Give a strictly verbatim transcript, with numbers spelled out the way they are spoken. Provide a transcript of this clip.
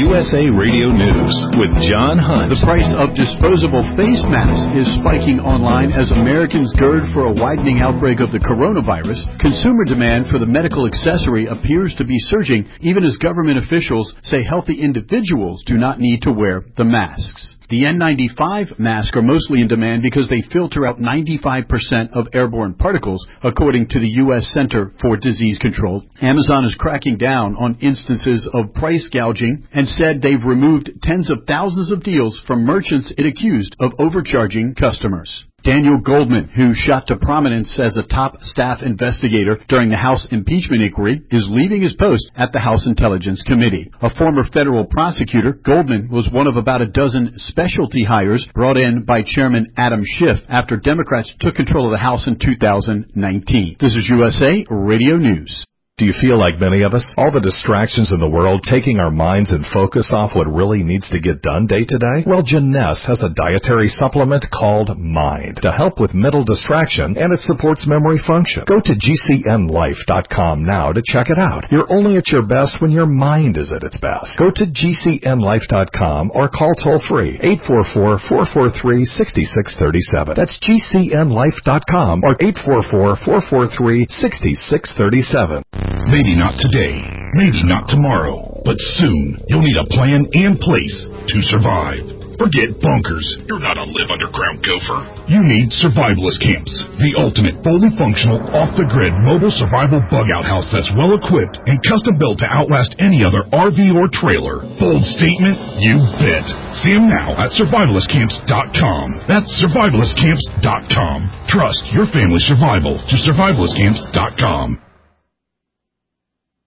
U S A Radio News with John Hunt. The price of disposable face masks is spiking online as Americans gird for a widening outbreak of the coronavirus. Consumer demand for the medical accessory appears to be surging, even as government officials say healthy individuals do not need to wear the masks. The N ninety-five masks are mostly in demand because they filter out ninety-five percent of airborne particles, according to the U S Center for Disease Control. Amazon is cracking down on instances of price gouging and said they've removed tens of thousands of deals from merchants it accused of overcharging customers. Daniel Goldman, who shot to prominence as a top staff investigator during the House impeachment inquiry, is leaving his post at the House Intelligence Committee. A former federal prosecutor, Goldman was one of about a dozen specialty hires brought in by Chairman Adam Schiff after Democrats took control of the House in two thousand nineteen. This is U S A Radio News. Do you feel like many of us? All the distractions in the world taking our minds and focus off what really needs to get done day to day? Well, Jeunesse has a dietary supplement called Mind to help with mental distraction, and it supports memory function. Go to G C N life dot com now to check it out. You're only at your best when your mind is at its best. Go to G C N life dot com or call toll-free eight four four, four four three, six six three seven. That's G C N life dot com or eight four four, four four three, six six three seven. Maybe not today, maybe not tomorrow, but soon you'll need a plan and place to survive. Forget bunkers. You're not a live underground gopher. You need survivalist camps, the ultimate fully functional, off-the-grid mobile survival bug-out house that's well-equipped and custom-built to outlast any other R V or trailer. Bold statement? You bet. See them now at survivalist camps dot com. That's survivalist camps dot com. Trust your family's survival to survivalist camps dot com.